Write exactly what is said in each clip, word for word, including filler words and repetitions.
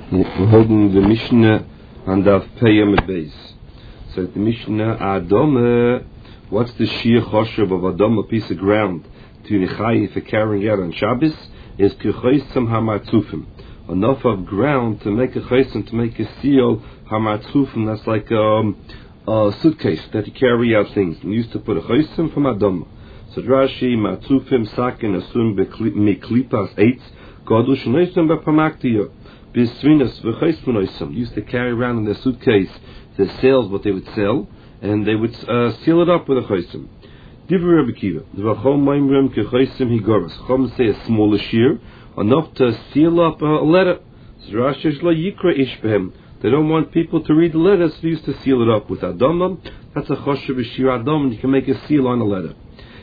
We're holding the Mishnah on Daf Peyam Beis. So the Mishnah Adoma, what's the sheer choshev of Adoma, a piece of ground, to Nechai for carrying out on Shabbos, is Kechoisam Hamatzufim. Enough of ground to make a chosem, to make a seal, Hamatzufim, that's like um, a suitcase that you carry out things. And used to put a chosem from Adoma. So Rashi, Matzufim, Sakin, Asun, Miklipas, Eitz, Godush, Noisam, Bapamaktiyo. Used to carry around in their suitcase the sales, what they would sell, and they would uh, seal it up with a chosim. Divrei Rabbi Kiva, the Vachom Maimrim kechosim higoras. Chom say a smaller shear, enough to seal up a letter. So Rashi lo yikra ish behem. They don't want people to read the letters, so they used to seal it up with adamam. That's a choshev shear adam, and you can make a seal on a letter.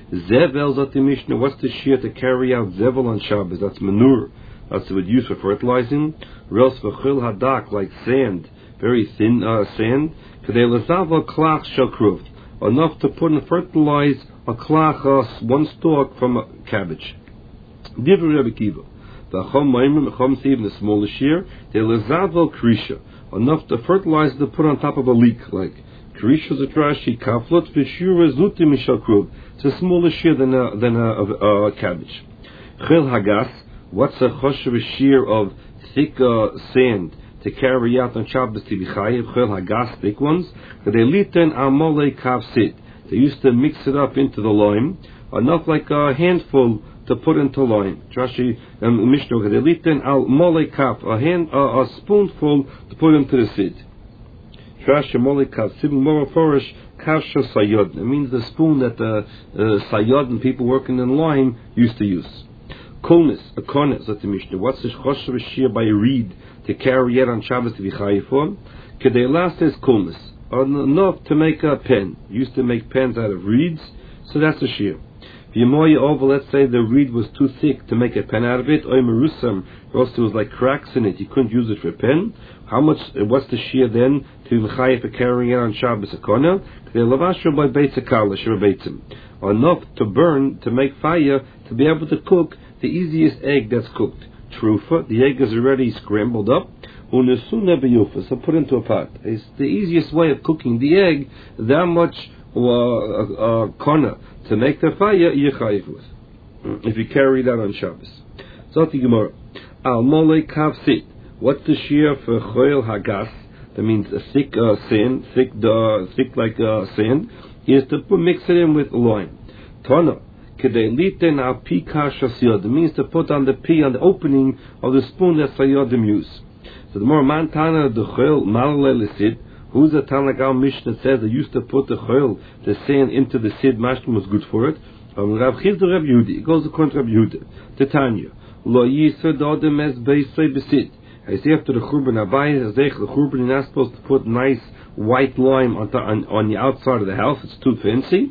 Zevel zati Mishnah. What's the shear to carry out zevel on Shabbos? That's manure. That's what we use for fertilizing. Rels v'chil hadak, like sand, very thin uh, sand. Kadei lezava klach shakruv, enough to put and fertilize a klach, uh, one stalk from a cabbage. Divrei Rabbi Kiva, the chom maimim, chom even the smaller shear. They lezava krisha, enough to fertilize to put on top of a leek, like krisha zatrashi kaflot v'shura zuti mishakruv. It's a smaller shear than a than a, a, a cabbage. Chil hagas. What's a choshev shear of thick uh, sand to carry out on Shabbos to be chayiv? Chel hagas, thick ones. They liten amolei kavsit. They used to mix it up into the lime, enough like a handful to put into lime. Rashi and Mishnah. They liten amolei kav, a hand, uh, a spoonful to put into the sid. Rashi amolei kav, sid more forish kavsha sayod. It means the spoon that the uh, sayod and people working in lime used to use. Coolness, a cornet, said the Mishnah. What's the choshev shear by a reed to carry out on Shabbos to be chayiv for? Kedei last is coolness, enough to make a pen. Used to make pens out of reeds, so that's a shear. V'yemoya over, let's say the reed was too thick to make a pen out of it, or merusam, or else there was like cracks in it, you couldn't use it for a pen. How much? What's the shear then to be chayiv for carrying out on Shabbos a corner? Kedei lavashu by beitzakala shirabeitzim, enough to burn, to make fire, to be able to cook the easiest egg that's cooked. Trufa, the egg is already scrambled up. So put into a pot. It's the easiest way of cooking the egg. That much uh, uh, corner to make the fire you're chayiv with. If you carry that on Shabbos. Zoti Gemara. Al molei kavsit. What's the shear for choil hagas? That means a thick uh, sand, thick, uh, thick like uh, sand. Is to put, mix it in with lime. Tana. It means to put on the P on the opening of the spoon that Sayodim use. So the more Mantana the Chol Malale Sid, who's the Tan like our Mishnah says they used to put the Chol, the sand into the Sid, Mashlim was good for it. Um, Rav Chizda Rav Yehudi, it goes according to Rav Yehuda. Titania. Lo Yisad Odem Es Beisay Besid. I say after the Churban Abayis, the Churban, you're not supposed to put nice white lime on, the, on, on the outside of the house, it's too fancy.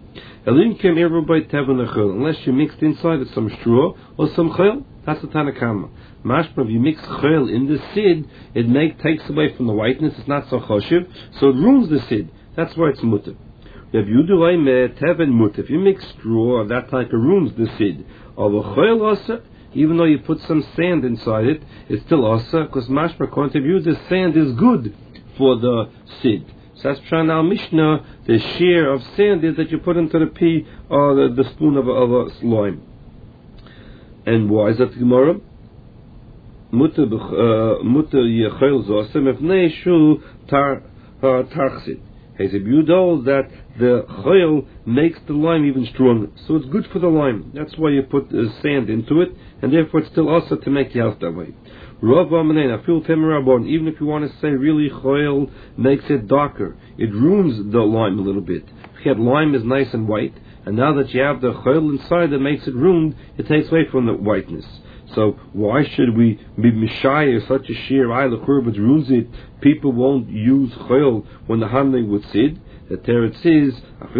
Unless you mixed inside with some straw or some chel, that's the Tanakama. Mashma, if you mix chel in the sid, it make, takes away from the whiteness, it's not so choshev, so it ruins the sid. That's why it's mutter. If you mix straw, that type of ruins the sid. Of a chel also, even though you put some sand inside it, it's still also, because Mashma, according to you, the sand is good for the sid. So that's Pshan al Mishnah, the shear of sand is that you put into the pea or the, the spoon of a, of a slime. And why is that the Gemara? Mutter yechel zosem efnei shu tarchsit. He said, you know that the chayil makes the lime even stronger. So it's good for the lime. That's why you put uh, sand into it, and therefore it's still also to make the house that way. Even if you want to say really chayil makes it darker, it ruins the lime a little bit. If you had lime is nice and white, and now that you have the chayil inside that makes it ruined, it takes away from the whiteness. So why should we be mishayah such a shear? I the churban ruins it. People won't use chayil when the handling with sid. The Teretz says,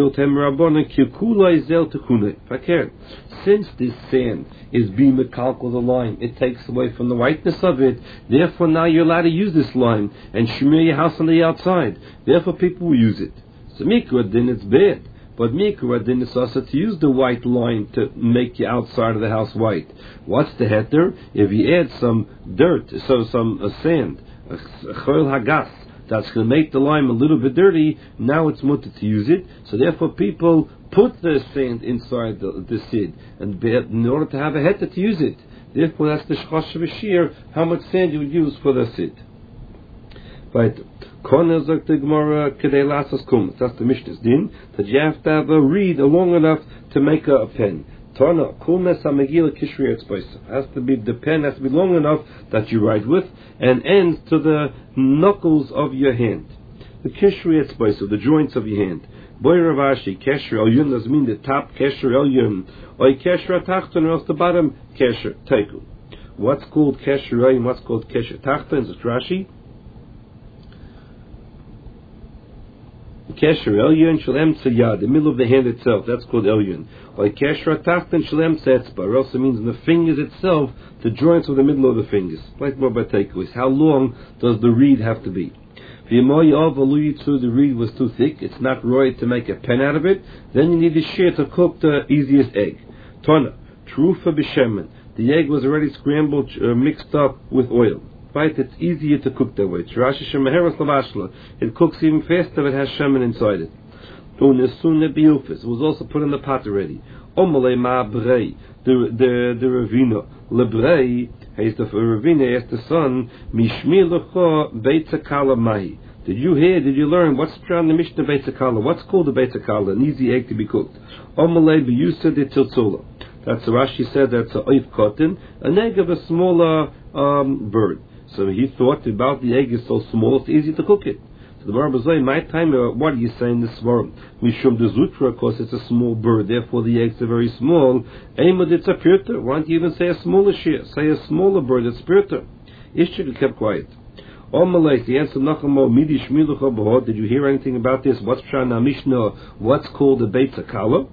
since this sand is being mekalkal the lime, it takes away from the whiteness of it. Therefore, now you're allowed to use this lime and shmear your house on the outside. Therefore, people will use it. So mikra then it's bad. But mikra then it's also to use the white lime to make your outside of the house white. What's the heter? If you add some dirt, so some uh, sand, a chol hagas, that's going to make the lime a little bit dirty, now it's mutter to use it. So therefore people put the sand inside the, the sid, and in order to have a heter to use it. Therefore that's the shchosh v'shir, how much sand you would use for the sid. Right. Kona sagt the Gemara, kedei lasas kumas. That's the Mishnah's din, that you have to have a reed long enough to make a, a pen. Tana, kumas ha-megila kishri etzboisa. Has to be, the pen has to be long enough that you write with, and ends to the knuckles of your hand. The kishri etzboisa, the joints of your hand. Boy Ravashi, kesher elyon doesn't mean the top kesher elyon, or kesher atachton, or else the bottom kesher teiku. What's called kesher elyon, what's called kesher tachton? It's Rashi. Kesher elyon shalem tzayad, the middle of the hand itself, that's called elyon. Or kesher atachton shalem tzetzba, or else it means in the fingers itself, the joints of the middle of the fingers. Like more by teiku is how long does the reed have to be? The reed was too thick, it's not right to make a pen out of it, then you need a shear to cook the easiest egg. Tona, trufa b'shemen, the egg was already scrambled, uh, mixed up with oil. Right, it's easier to cook that way. It cooks even faster if it has shemen inside it. It was also put in the pot already. The the the Ravina lebrei has the Ravina asked the son mishmir lecha beitza kala mai. Did you hear? Did you learn what's around the Mishnah beitza kala? What's called the beitza kala? An easy egg to be cooked. Omalei b'yusa de tiltzula. That's Rashi said. That's a oif cotton, an egg of a smaller um, bird. So he thought about the egg is so small, it's easy to cook it. The Gemara says, my time, uh, what are you saying this morning? Mishum de zutra, of course, it's a small bird, therefore the eggs are very small. Eimad, it's a pirta. Why don't you even say a smaller shear? Say a smaller bird, it's pirta. Ishchik kept quiet. Omalei, the answer Nachamo, midi shmilucha b'hod. Did you hear anything about this? What's Shana Mishnah? What's called the beitza kala?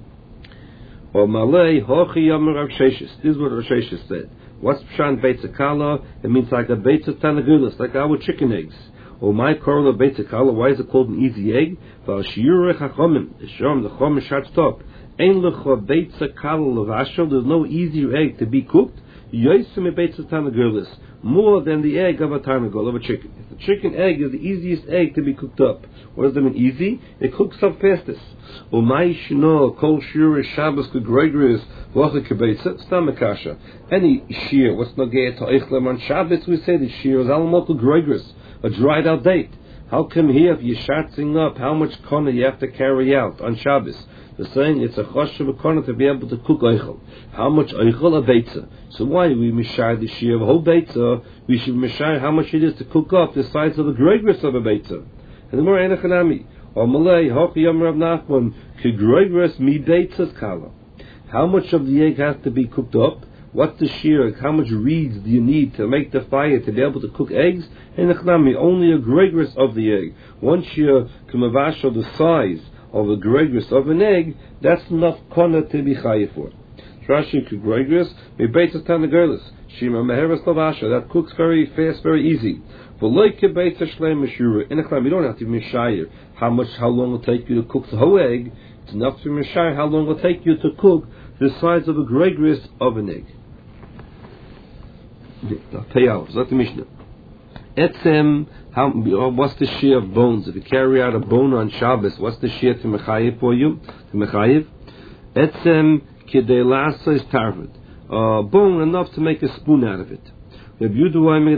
Omalei, hochi yamar Rav Sheshes. This is what Rav Sheshes said. What's Pshan beitza kala? It means like a beitza tanagulas, like our chicken eggs. Or my korla beitza kala, why is it called an easy egg? Val shiurei chachomim, the shom, the chom shat stop. Ein lecha beitza kala levashel, there's no easier egg to be cooked. Yosim e beitza tanagulas, more than the egg of a tanagul, of a chicken. If the chicken egg is the easiest egg to be cooked up. What does that mean easy? It cooks up fastest. Or my shno, kol shiurei shabbos kegregris, v'ocha kebeitza, stamakasha. Any shear, what's nogea to eichlem on Shabbos, we say the shear is almost gregris, a dried out date. How come here, if you're shatzing up, how much kona you have to carry out on Shabbos? They're saying it's a choshev kona to be able to cook eichel. How much eichel? A beitza. So why do we mishai the shear of a whole beitza? We should mishai how much it is to cook up the size of the gregris of a beitza. And the more enachanami. Or malay, hochi yom Rav Nachman, ke gregris mi beitzas kala. How much of the egg has to be cooked up? What's the shear? How much reeds do you need to make the fire to be able to cook eggs? And only a gregris of the egg. Once you kamavasho the size of a gregris of an egg, that's enough kona to be chayiv for. Rashi gregris me beitzas tanagulas. Shima meheres lavasha, that cooks very fast, very easy. But like a beitza shleim mishura, in a clam you don't have to be mishayir how much, how long it will take you to cook the whole egg. It's enough to be mishayir how long it will take you to cook the size of a gregris of an egg. That's the Mishnah. Etzem, how, what's the shear of bones? If you carry out a bone on Shabbos, what's the shear to mechayiv for you? To mechayiv? Etzem kidei lasa is tarvud. Uh, bone enough to make a spoon out of it. Enough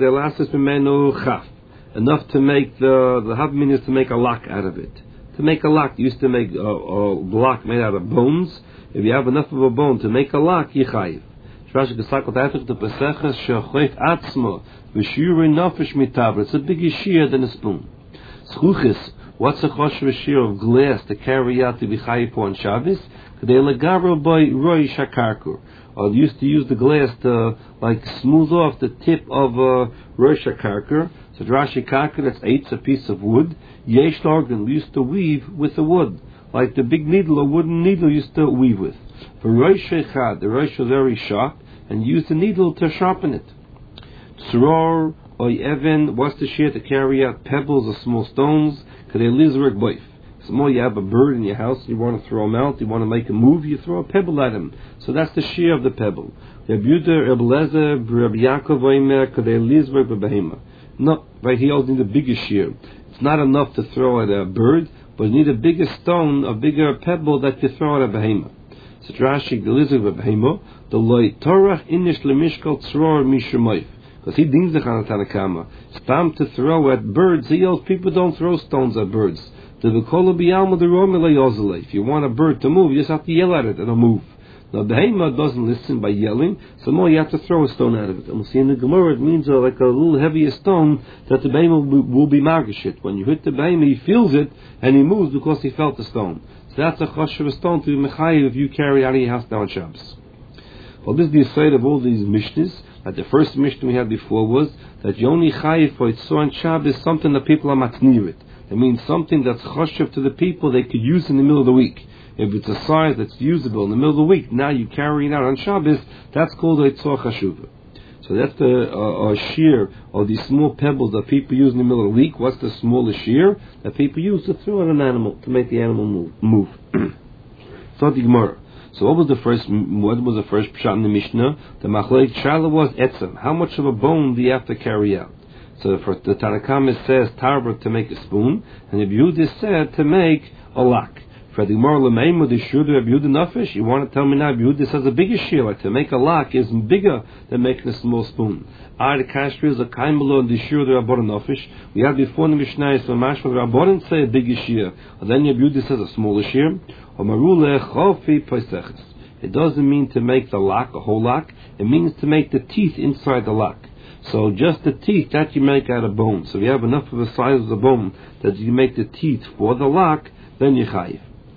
to make the the havmin is to make a lock out of it. To make a lock, you used to make a, a block made out of bones. If you have enough of a bone to make a lock, yichayiv. Rashi gesakot after the Pesachas shechoit atzmo v'shirei nafesh mitaber. It's a bigger shear than a spoon. Schuchis, what's a choshev shear of glass to carry out to be chayiv on Shabbos? They legavro by roi shakarkur. Or they used to use the glass to like smooth off the tip of a roi shakarkur. So Rashi karkur, that's eight, a piece of wood. Yesh lorgan, we used to weave with the wood, like the big needle, a wooden needle used to weave with. For Rosh Echad, the Rosh was very sharp, and used the needle to sharpen it. Tzror, oy even, what's the shear to carry out pebbles or small stones? Kadei lizrek boif. Small, you have a bird in your house, you want to throw him out, you want to make a move, you throw a pebble at him. So that's the shear of the pebble. Rabbi Yehuda, Rabbi Lezer, Rabbi Yaakov, Oimer, Kadei lizrek bebehema. No, right, he holds in the biggest shear. It's not enough to throw at a bird, but you need a bigger stone, a bigger pebble that you throw at a behemoth. So Rashi, the lizard of a behemoth, the loy torach inish lemishkal tzror mishemoif. Because he deems the Tanakama. It's time to throw at birds. He yells, people don't throw stones at birds. If you want a bird to move, you just have to yell at it, it'll move. Now, the behemoth doesn't listen by yelling, so more you have to throw a stone out of it. And we'll see in the Gemara, it means uh, like a little heavier stone that the behemoth will, will be margashit. When you hit the behemoth, he feels it, and he moves because he felt the stone. So that's a chosh of a stone to be mechayiv if you carry out of your house down Shabbos. Well, this is the aside of all these mishnahs. That the first mishnah we had before was that Yoni chayiv for Yitzor and Shabbos is something that people are matnir it. It means something that's choshev to the people they could use in the middle of the week. If it's a size that's usable in the middle of the week, now you carry it out on Shabbos, that's called a tzor chashuva. So that's the uh, uh, shear of these small pebbles that people use in the middle of the week. What's the smallest shear that people use to throw at an animal, to make the animal move? move. So the Gemara. So what was the first? What was the first pshat in the Mishnah? The machlek shala was etzem. How much of a bone do you have to carry out? So for the Tanakama says tarba to make a spoon, and Rabbi Yehuda said to make a lock. For the Gemara l'meimu the shur Rabbi Yehuda nafesh. You want to tell me now? Rabbi Yehuda says a bigger shear, like to make a lock is bigger than making a small spoon. Ah, the kashri is a kaimelo and the shur the Rabbanan nafesh. We had before in the Mishnah so mashma the Rabbanan say a bigger shear, and then Rabbi Yehuda says a smaller shear. Or marule chofi poiseches. It doesn't mean to make the lock a whole lock. It means to make the teeth inside the lock. So just the teeth that you make out of bone. So if you have enough of the size of the bone that you make the teeth for the lock, then you chayiv.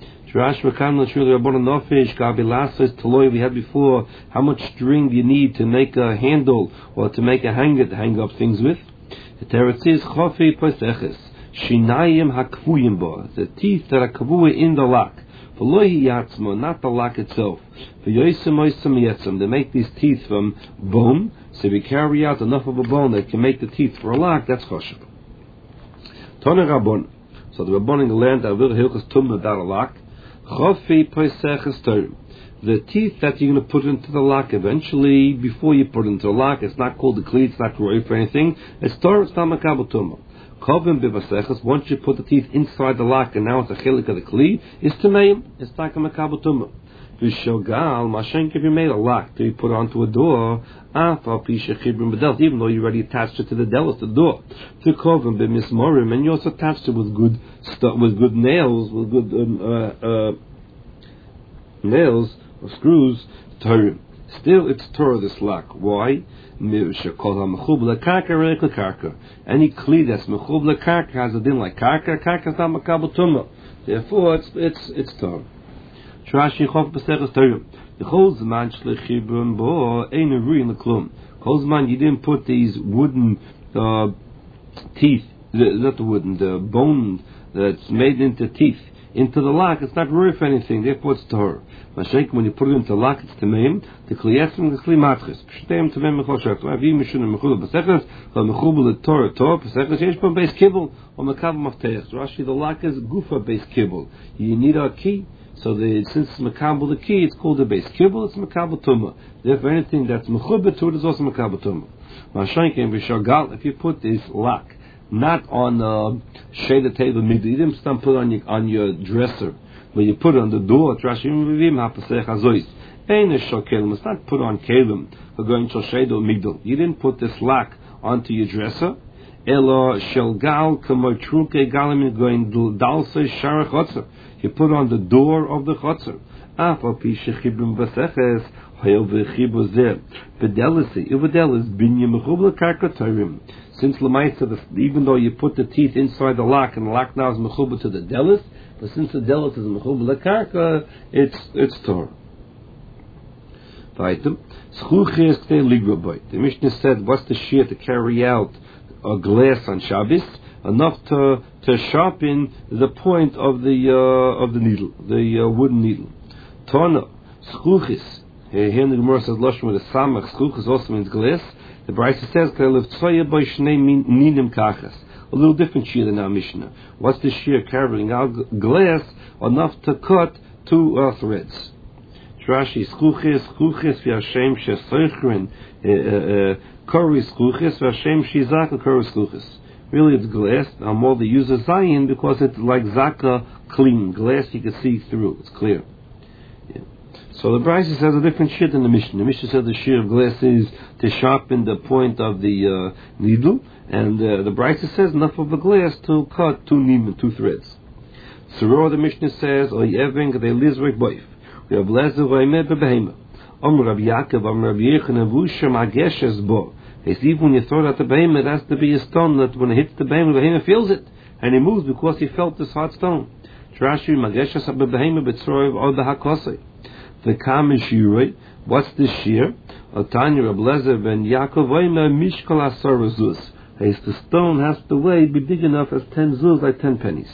We had before how much string you need to make a handle or to make a hanger to hang up things with. The teretz is chofi poseches shinayim hakvuyim bo, the teeth that are kavua in the lock. Not the lock itself. They make these teeth from bone, so if you carry out enough of a bone that can make the teeth for a lock, that's choshev. Tone Rabbon. So the Rabbonim learned that will hilchos tum without a lock. Chofi poiseches torim. The teeth that you're going to put into the lock eventually, before you put it into the lock, it's not called the kli, it's not roy for anything. It's torah, it's not makabel tumah. Once you put the teeth inside the lock and now it's a chilik of the kli, it's tameim, it's like a makabel tumah. Vishogal, mashenk, if you made a lock to be put onto a door, even though you already attached it to the delis, the door, to kovim b'mismorim, and you also attached it with good stuff, with good nails, with good uh, uh, nails or screws, tarim. Still, it's Torah, this lock. Why? Any kli that's mechub lekarka has a din like karka. Karka is not makabel tumah. Therefore, it's it's it's Torah. Shrashi chof b'seches Torah. The whole zman shlechibrun bo einu ruin leklum. Whole zman you didn't put these wooden uh, teeth, not the wooden, the bone that's made into teeth into the lock. It's not ruin for anything. Therefore, it's Torah. Mashenk, when you put it into the lock, it's tameim. The kliyesrim, the kli matchis. P'shteim tameim mechol shert. Avi mishunim mechul b'seches. V'mechul b'letorah torah b'seches. Yesh b'm beis kibbul or mekav mafteich. Rashi, the lock is gufa beis kibbul. You need a key. So the, since it's mekabel the key, it's called a beis kibbul. It's mekabel tumah. Therefore, anything that's mechubet to it is also mekabel tumah. Mashenk, v'shagal, if you put this lock not on uh, shade table middle, you didn't put it on your on your dresser. When you put it on the door, it's not put on kelim for going to shade or middle. You didn't put this lock onto your dresser. Elo shelgal kamotruke galim going dalse shara chotzer. You put on the door of the chotzer. Afal pi shechibim b'seches hayel v'chibu zeh. Fidelity, uvadel is binya mechubla karkatorim. Since lemaisa, even though you put the teeth inside the lock and the lock now is mechubla to the delis, but since the delis is mechubla karka, it's it's Torah. Vaitem, schuches k'nei ligraboy. The Mishnah said, what's the shear to carry out a glass on Shabbos? Enough to to sharpen the point of the uh, of the needle, the uh, wooden needle. Tona, schuches. Here in the Gemara says lashon with a samach. Schuches also means glass. The Brisa says, a little different shear than our Mishnah. What's the shear carrying out glass enough to cut two uh, threads? Rashi Schuches Schuches v'Hashem shesoichrin Kori Schuches v'Hashem shizaka Kori Schuches. Really, it's glass. Amol they use a zayin because it's like zaka clean glass. You can see through. It's clear. Yeah. So the Brisa says a different shit in the Mishnah. The Mishnah says the shear of glass is to sharpen the point of the uh, needle, and uh, the Brisa says enough of the glass to cut two needles, two threads. So the Mishnah says, "Oy even they lizrik boif." We have lezer v'aymed b'behema. Om Rabbi Yaakov, Om Rabbi Yechon, Avusha Mageshes bo. They see when you throw it at the behema, it has to be a stone that when it hits the behema, the behema feels it, and he moves because he felt this hard stone. Rashi Mageshes b'behema b'tzroiv od hakosei. The kam is shiroi. What's the shear? Otanya Rabbi Lezer ben Yaakov v'aymed mishkol asar zuz. The stone has to weigh be big enough as ten zuz, like ten pennies.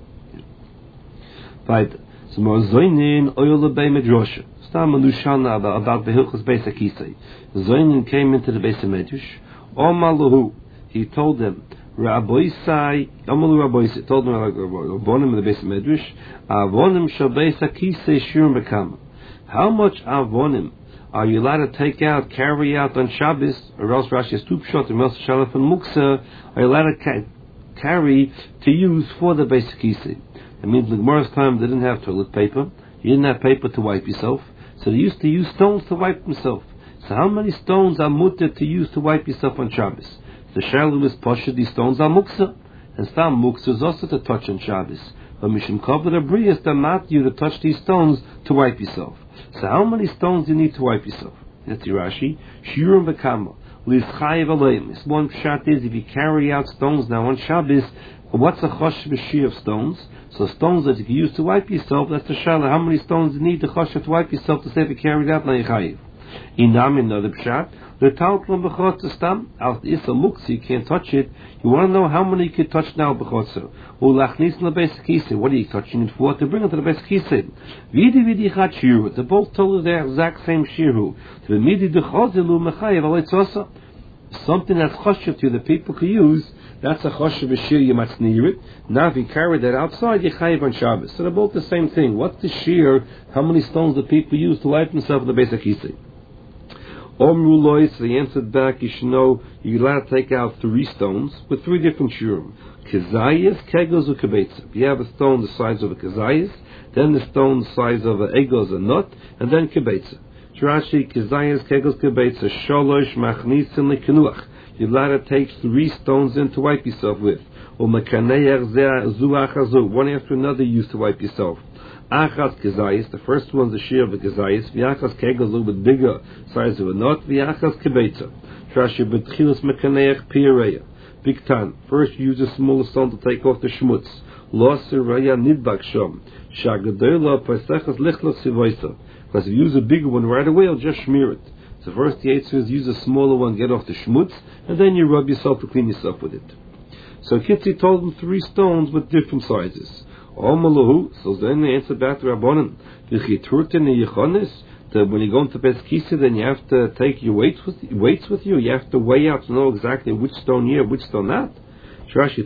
Right. So more zoinin oil the bei medrash. Stam anushana about the hilchos beis hakisei. Zoinin came into the beis medrash. Omalahu, he told them, Rabboisai, Omalu Rabboisai, told them like Rabbonim in the beis medrash. Avonim shel beis hakisei shirim bekam. How much avonim are you allowed to take out, carry out on Shabbos, or else Rashi has two pshot, or else Shalaf and Muksa, are you allowed to ca- carry to use for the beis hakisei? It means in the Gemara's time they didn't have toilet paper. You didn't have paper to wipe yourself. So they used to use stones to wipe themselves. So how many stones are mutter to use to wipe yourself on Shabbos? The Shalu is Pasha, these stones are muksa. And Stam muksa is also to touch on Shabbos. But Mishim Kavod Abriyas, they're not you to touch these stones to wipe yourself. So how many stones do you need to wipe yourself? That's Rashi. Shiurim Bekama. Lizchayev Aleim. This one shot is if you carry out stones now on Shabbos, what's a chosh b'shir of stones? So stones that you can use to wipe yourself, that's the shala. How many stones you need to chosh to wipe yourself to say if you carry it out, now you chayiv. Inam in another pshat, the taltlum b'chotzer stam, al isa muksa, you can't touch it. You want to know how many you can touch now b'chotzer. Ulachnis lebeis hakisei, what are you touching it for? To bring it to the beis hakisei. Vidi vidi chat shiru, they both told the exact same shiru. To the midi dechozilu mechayiv aleitzosa. Something that's choshev to you that people can use, that's a choshev b'shir, you must near it. Now if you carry that outside, you chayiv on Shabbos. So they're both the same thing. What's the shear? How many stones do people use to wipe themselves in the beis hakisei? Omru lois, they answered back, you should know, you're allowed to take out three stones with three different shiurim. Kezayis, kegos, or kebetza. If you have a stone the size of a kezayis, then the stone the size of an egos, a nut, and then kebetza. Rashi, kezayis, kegos, kebetza, sholosh, machnisin, likenuach. You're allowed to take three stones in to wipe yourself with. Or mekaneach zeh zuach hazu, one after another you use to wipe yourself. Achas kezayis, the first one's the shear of a kezayis. V'achas kegos, a little bit bigger size of a nut. V'achas kebetza. Rashi, b'tchilas mekaneach piareya. Big tan. First you use a smaller stone to take off the shmutz. Lo siraya nidbak shom. Shagadola pesachas lichlos sivoisa. Because if you use a bigger one right away, it'll just smear it. So first the eight says use a smaller one, get off the shmutz, and then you rub yourself to clean yourself with it. So Kitzi told them three stones with different sizes. Omalahu, so then they answered back to Rabbanan. That when you go into beis hakisei, then you have to take your weights with weights with you. You have to weigh out to know exactly which stone yeah, which stone not. You have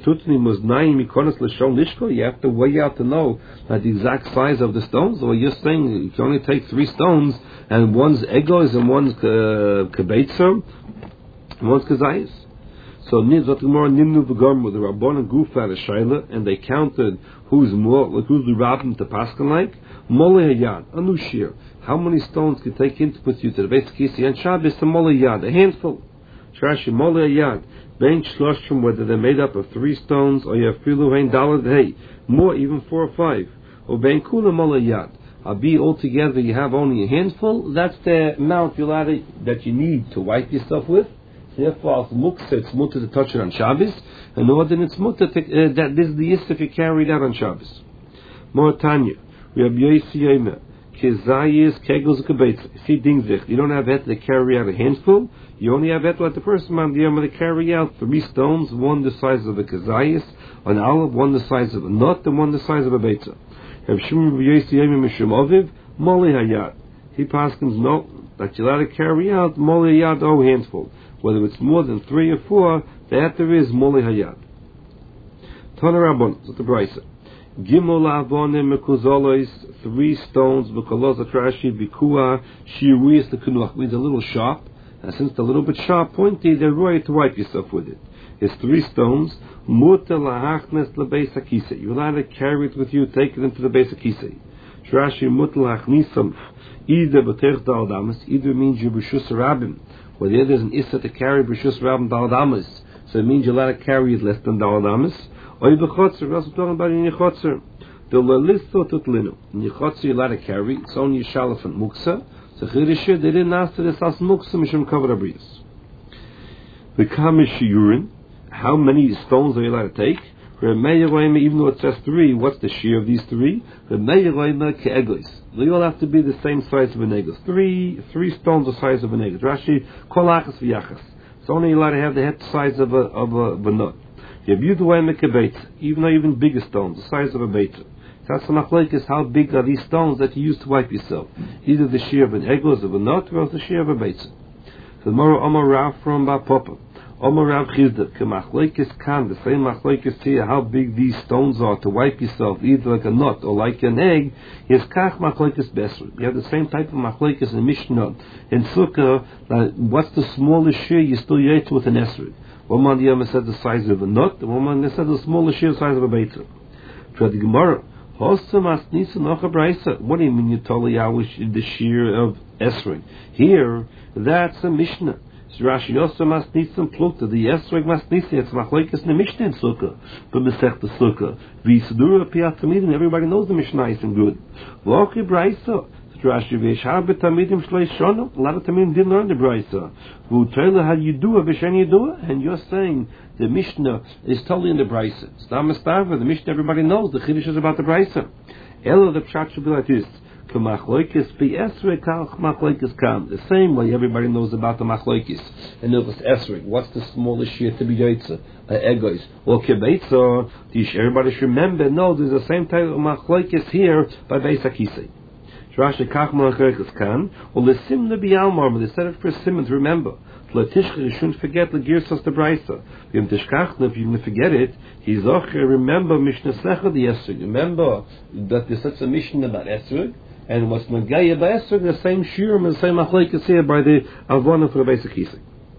to weigh out to know that the exact size of the stones. Or you're saying you can only take three stones, and one's egos and one's kebetzer, and one's kezayis. So Nizot Gemara Nimnu V'Gam with the Rabban and Gufa and Shaila, and they counted who's more, like who's the Rabbin to Paskin like. Mole Hayad, a new shear. How many stones can take in with you to the beis hakisei and Shabbos? A Mole Hayad, a handful. Trashi Mole Hayad. Ben Shloshim, whether they're made up of three stones, or you have Filu Hain Dalad Hey, more, even four or five. Or Ben Kula Mole Hayad. Abi altogether you have only a handful. That's the amount you that you need to wipe yourself with. Therefore, it's muksa, it's mutter to touch it on Shabbos, and more than it's mutter to, uh, that this is the yisr if you carry it out on Shabbos. More Tanya, we have Yosi Yomer, Kezayis, Kegels, Kebetz. See, Dingzich, you don't have it to carry out a handful, you only have it to let the person man the Yomer to carry out three stones, one the size of a Kezayis, an olive, one the size of a nut, and one the size of a Betza. Have Shimon Yosi Yomer Mishum Oviv, Moli Hayat. He paskins no, that you're allowed to carry out Moli Hayat, oh handful. Whether it's more than three or four, the answer is Moli Hayad. Tana Rabbon, so the Brisa. Gimel avonim mekuzolos, three stones, v'koloza trashi, v'kua, shiruis the kunuach, means a little sharp, and since they're a little bit sharp, pointy, they're right to wipe yourself with it. It's three stones, muta lahachnes lebeis hakisei. You're allowed to carry it with you, take it into the beis hakisei. Trashi muta lahachnisam, either b'terch dal damas, either means you're b'shus rabim, or the other is an issa to carry b'shus rabim dal damas, so it means you're allowed to carry it less than dal damas. Or you b'chotzer, we're also talking about in yichotzer. The lalisto tutlinu. In yichotzer you're allowed to carry, it's only yishalaf and muksa. So chirishir, they didn't ask to this as muksa, mishum kavod abrius. The kamish yurin, how many stones are you allowed to take? Even though it says three, what's the shear of these three? They all have to be the same size of an egos. Three, three stones the size of an egos. Rashi, kol achas v'yachas. It's only allowed to have the head size of a, of a, of a nut. Even though even bigger stones, the size of a beta. That's the machlokes, how big are these stones that you use to wipe yourself? Either the shear of an egos of a nut or the shear of a beta. So the Moro Omar Rav from Bar Papa. Omar Rav Chizda, K'machlokes kan, the same machlokes here, how big these stones are to wipe yourself, either like a nut or like an egg, is kach machlokes besser. You have the same type of machlokes in Mishnah. In Sukkah, like, what's the smallest shear you still yet with an esrog? One man the Yom said the size of a nut, the one man said the smallest shear size of a beta. For the Gemara, what do you mean you told Yawish the shear of esrog? Here, that's a Mishnah. So Rashi also must need some plukta. The esrog must need some. It's machlokes in the Mishnah in Sukkah, but Masechta Sukkah. V'yisadura piyat tamidim. Everybody knows the Mishnah is good. V'ochi brayso. Rashi v'yeshar b'tamidim shlei shono. A lot of tamidim didn't learn the brayso. V'utayla had yidua v'shen yidua. And you're saying the Mishnah is totally in the brayso. It's not mistava. The Mishnah everybody knows. The chiddush is about the brayso. Ella the pshat should be like this. The same way everybody knows about the machlokes. And it was esrog. What's the smallest shear to be yotzeh? Uh, egos. Or kebeitza. Everybody should remember. No, there's the same type of machlokes here by beis hakisei. Rashi kach machlokes kan. Or the simna bialmar. They said it for simon to remember. Latishcha, you shouldn't forget the girsas the brayso. If you didn't forget it, he's okay. Remember Mishnah Secha the esrog. Remember that there's such a Mishnah about esrog. And what's Nagaya Ba'esrog, the same shirim and the same machlokes here by the Avona for the beis hakisei.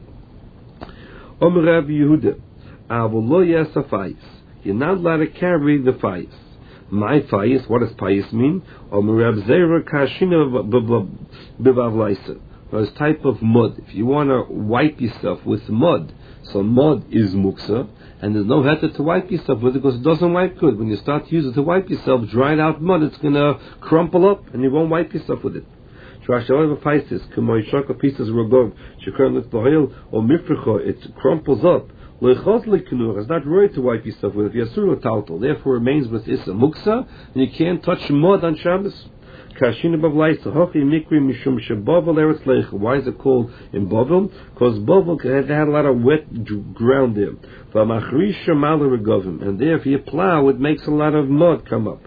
Omer Rabbi Yehuda, Avolo Yasa Fayis. You're not allowed to carry the Fayis. My Fayis, what does Fayis mean? Omer Rabbi Zera Kashina B'Vavlaisa. Well, it's type of mud. If you want to wipe yourself with mud, so mud is muksa, and there's no heter to wipe yourself with it because it doesn't wipe good. When you start to use it to wipe yourself, dried out mud, it's going to crumple up and you won't wipe yourself with it. It crumples up. It's not right to wipe yourself with it. Therefore, it remains with issa muksa, and you can't touch mud on Shabbos. Why is it called in Bovel? Because Bovel had a lot of wet ground there. And there, if you plow, it makes a lot of mud come up.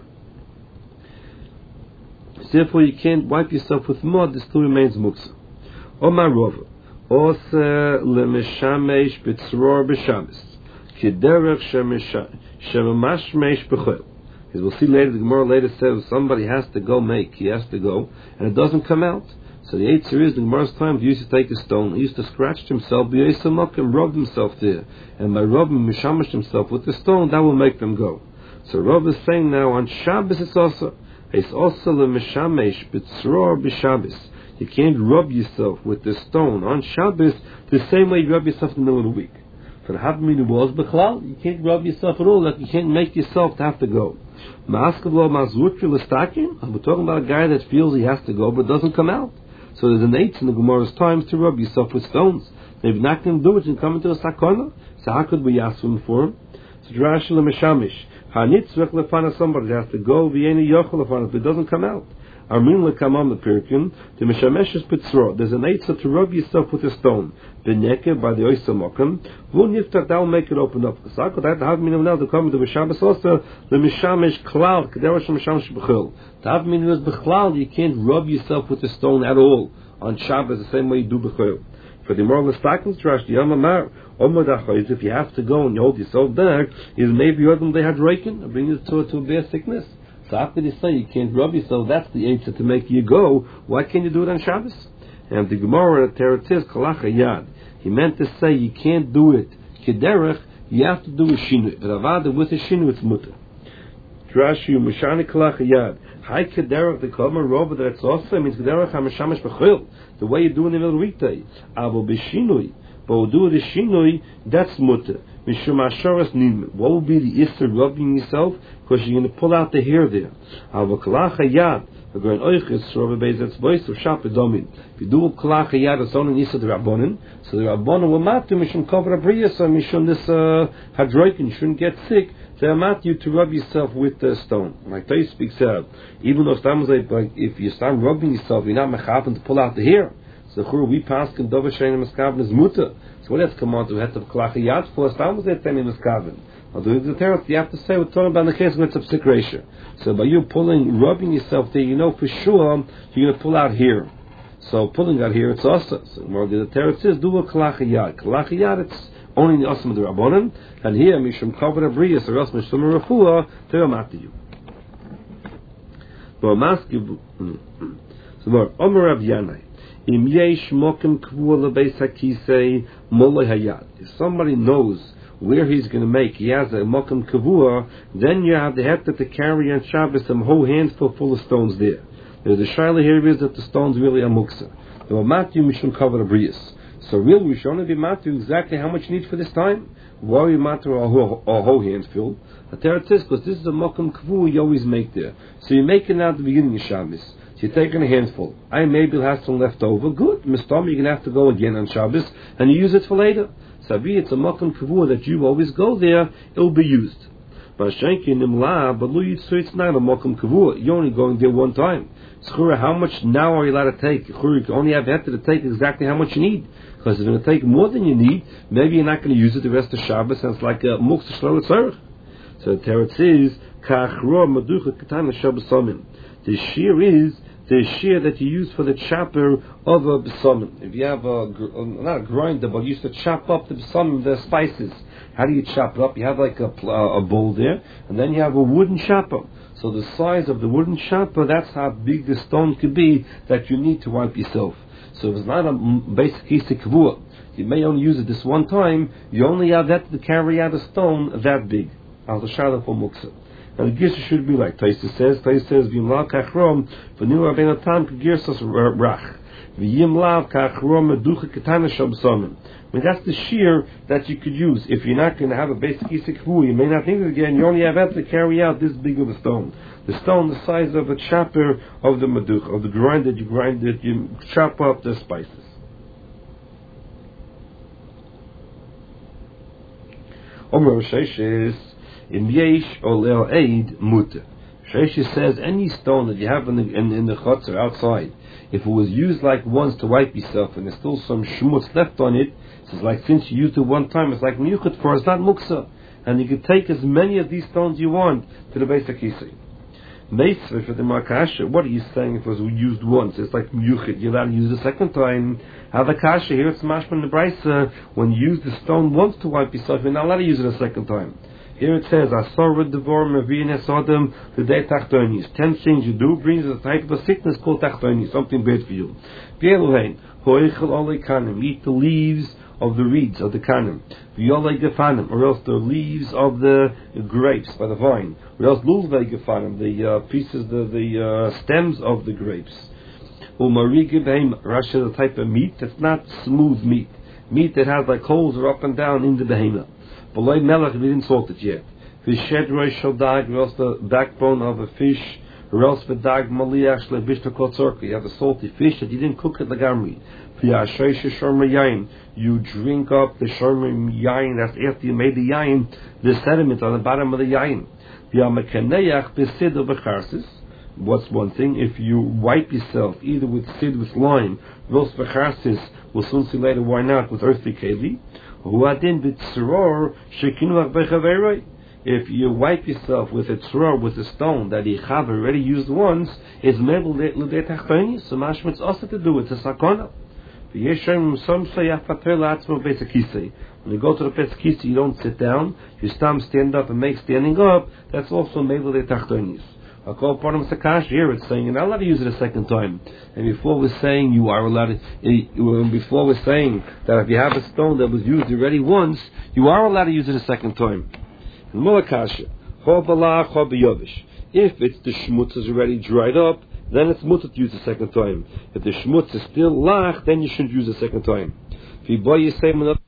Therefore, you can't wipe yourself with mud. It still remains muksa. Omar Rova. Osa lemeshamesh b'tzror b'shabbos. Kiderech shemamashmesh b'chol. As we'll see later, the Gemara later says somebody has to go make, he has to go, and it doesn't come out. So the Eitzer is, the Gemara's time, he used to take a stone, he used to scratch himself, and rub himself there. And by rubbing, mishamash himself with the stone, that will make them go. So Rav is saying now, on Shabbos it's also, it's also the mishamesh, b'tzror b'Shabbos. You can't rub yourself with the stone on Shabbos the same way you rub yourself in the middle of the week. For the Havmina was B'chlal, you can't rub yourself at all, like you can't make yourself to have to go. We're talking about a guy that feels he has to go but doesn't come out. So there's an eight in the Gemara's times to rub yourself with stones. If you're not going to do it, you can come into a sakona. So how could we ask him for him? So Drash L'Meshamish. Hanitzvech Lefana, somebody has to go, V'yeni Yochel Lefana, but it doesn't come out. Armin Lekamam the Pirkin, the Meshamesh is Pitzro. There's an eitzah to rub yourself with a stone. B'neke by the Oysa Mokum. V'un Yiftach, that will make it open up. So I could have to mean now to come to the Shabbos also, the Meshamesh Klal, K'deresh Meshamesh B'chil. To have mean is B'chlal, you can't rub yourself with a stone at all on Shabbos the same way you do B'chil. For the moral Stackens Trash, the Yamamar, Omadachos, if you have to go and you hold yourself back, is maybe you're them they had raken, bring you to, to a bare sickness. So after they say you can't rub yourself, that's the answer to make you go. Why can't you do it on Shabbos? And the Gemara, Teretis, Kalach Yad. He meant to say you can't do it Kederech, you have to do a Shinu. But Avada with a Shinu, it's Mutter. Drashi, Mashani Kalach Yad. Hi Kederech, the Kalma Roba, that's also means Kederech HaMashamash B'chil. The way you do in the middle weekday. Abo B'Shinui. But we'll do the Shinui, that's Mutter. Mishum Asharas Nim. What will be the Isser rubbing yourself? Because you're going to pull out the hair there. Abo Kalach Yad. If you do Kalach Yad, it's only Nisa the Rabbonin. So the Rabbonin will mat you, Mishum Kovar Abriya, so Mishum this Hadroikin, you shouldn't get sick. They mat you to rub yourself with the stone. Like Tais speaks out, even though Stam like, if you start rubbing yourself, you're not mechapen to pull out the hair. So we pass can Dover Shein Meskaven is Mutter. So what that's come on to have to Kalach Yad for Stam was Temi Meskaven. Although the terror, you have to say we're talking about the case where it's a psik ratio. So by you pulling, rubbing yourself there, you know for sure you're going to pull out here. So pulling out here, it's also. So more the terror says do a Kalach Yad. Kalach Yad, it's only in the Osam of the Rabbonim, and here Mishum Kovar Abriya, or else Mishum Refuah, they're mat to you. So more Omer Rav Yanai. Im yesh mokim kvua lebeis hakisei molei hayad. If somebody knows where he's going to make, he has a mokim kavua, then you have the heta to carry on Shabbos some whole handful full of stones there. There's the shaila here is that the stones really are muksa. They will matyu mishum cover abrius. So really we should only be matyu exactly how much you need for this time. Why are you matyu a whole, a whole handful? A teretis, because this is a mokim kavua you always make there. So you make it now at the beginning of Shabbos. So you're taking a handful. I maybe have some left over. Good. Mistom, you're going to have to go again on Shabbos and you use it for later. Sabi, it's a makom kavua that you always go there, it will be used. But it's not a makom kavua. You're only going there one time. How much now are you allowed to take? You only have to take exactly how much you need. Because if you're going to take more than you need, maybe you're not going to use it the rest of Shabbos, and it's like a muksa shlo tzarech. So the Teretz says, ka'achro maducha katana Shabbos samim. The shear is the shear that you use for the chopper of a besamim. If you have a, not a grinder, but you used to chop up the besamim, the spices. How do you chop it up? You have like a, a bowl there, and then you have a wooden chopper. So the size of the wooden chopper, that's how big the stone could be that you need to wipe yourself. So if it's not a basic isik kavua, you may only use it this one time, you only have that to carry out a stone that big. Al the for muksa. And the Girsa should be like Taisa says. Taisa says, V'yim kachrom, v'nu rabbeinu tam k'girsas rach. V'yim lav kachrom meducha ketana shabsamim. I mean, that's the shear that you could use. If you're not going to have a basic isik kavua, you may not think of it again, you only have that to carry out this big of a stone. The stone the size of a chopper of the meducha, of the grind that you grind it, you chop up the spices. Omer Sheshes, in yesh olel eid muter. Sheshes says any stone that you have in the in, in the chutzner outside, if it was used like once to wipe yourself and there's still some shmutz left on it, it's like since you used it one time, it's like miyuchat for it's not muksa, and you can take as many of these stones you want to the basic kisei. Meisver for the Makasha, what are you saying if it was used once? It's like Yuchid, you're allowed to use it a second time. Have the Kasha, here it's Mashman in the Brisa, when you use the stone once to wipe yourself, you're not allowed to use it a second time. Here it says, Asor Devor Mavin Esodem, the day Tachtonis. Ten things you do brings a type of a sickness called Tachtonis, something bad for you. Bieluhain, Hoichel Ole Kanim, eat the leaves of the reeds of the kanim, v'yolei gefanim, or else the leaves of the grapes by the vine, or else lulvei gefanim, the uh, pieces, the the uh, stems of the grapes. Umari gebeim, Rasha, the type of meat that's not smooth meat, meat that has like holes or up and down in the behema. Below melech, we didn't salt it yet. V'shed roish shodag, or else the backbone of a fish, or else v'dag maliach shlebishta kotzorka. You have a salty fish that you didn't cook it lagamri. You drink up the shormer yain, that's after you made the yain, the sediment on the bottom of the yain. What's one thing? If you wipe yourself either with sid with lime, we'll soon see later why not, with earthly keli. If you wipe yourself with a tzror, with a stone that you have already used once, it's mebel l'dei tachtonis, so mashmitz also to do it, it's a sakona. Some say when you go to the Pesach, you don't sit down, you stand up and make standing up. That's also Mele de Tachtonis. I call part of Sakash here. It's saying you're not allowed to use it a second time. And before we're saying you are allowed to, before we're saying that if you have a stone that was used already once, you are allowed to use it a second time. And Mulakasha, Chobalah, Chobayovish. If it's the shmutz is already dried up, then it's mutter to use a second time. If the shmutz is still lach, then you shouldn't use a second time. If you buy your same